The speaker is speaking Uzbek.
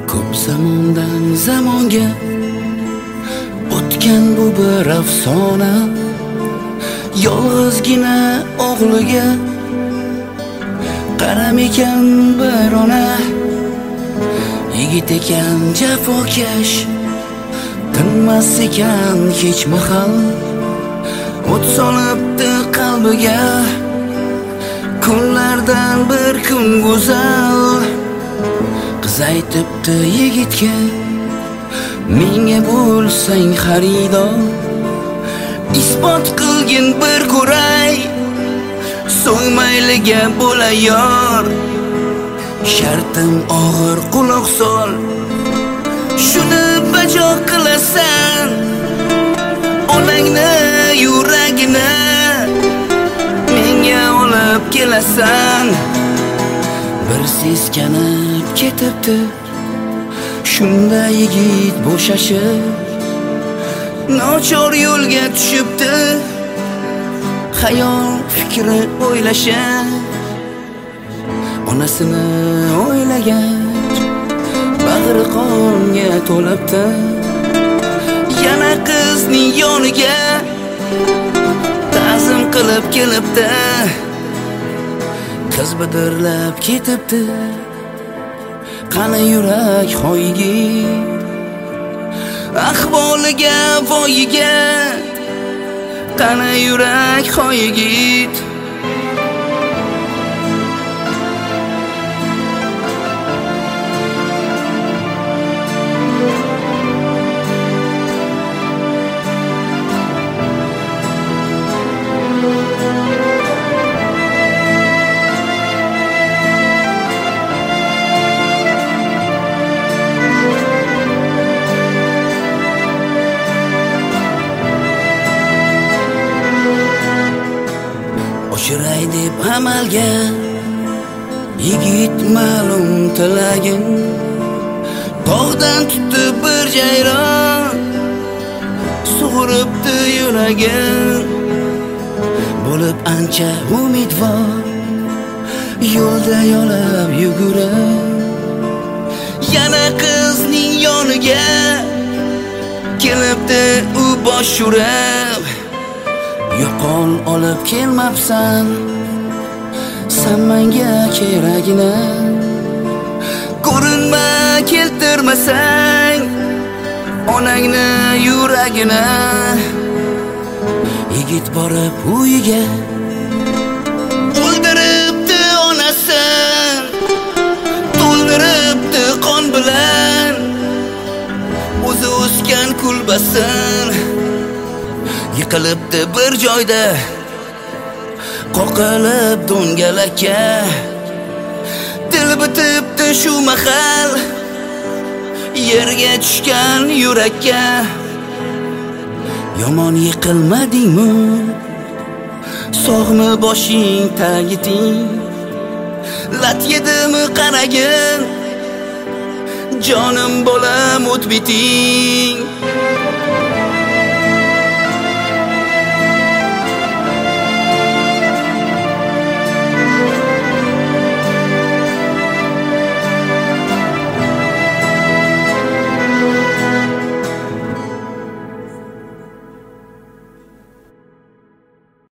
Ko'p zamondan zamonga o'tgan bu bir afsona. Yolg'izgina o'g'liga qaram ekan bir ona. Yigit ekan jafokash, tinmas ekan hech mahal. O't solibdi qalbiga, kunlardan bir kun go'zal. Qiz aytibdi yigitga, menga bo'lsang xaridor. Isbot qilgin bir ko'ray, so'ng mayliga bo'lay yor. Shartim og'ir quloq sol, shuni bajo qilasan. Onangni yuragini menga olib kelasan. Bir seskanib ketibdi, shunda yigit bo'shashib nochor yo'lga tushibdi. Xayol fikri o'ylashib onasini o'ylagach bag'ri qonga to'libdi. Yana qizning yoniga ta'zim qilib kelibdi. Qiz bidirlab ketibdi, qani yurak hoyigi. Ahvoliga voyiga, qani yurak hoyigit. Oshiray deb amalga yigit ma'lum tilagin. Tog'dan tutdi bir jayron, sug'uribdi yuragin. Bo'lib ancha umidvor, yo'lda yo'lab yugurib yana qizning yoniga kelibdi u bosh urib. Yo'qol olib kelmabsan, sen menga keragini. Ko'rinma keltirmasang onangni yuragini. Yigit borib uyiga o'ldiribdi onasin, to'ldiribdi qon bilan o'zi o'sgan kulbasin. Yiqilibdi bir joyda, qoqilib do'ngalakka. Dil bitibdi shu mahal, yerga tushgan yurakka. Yomon yiqilmadingmi, sog'mi boshing tagiting? Lat yedimi qaragin, jonim bolam o't biting.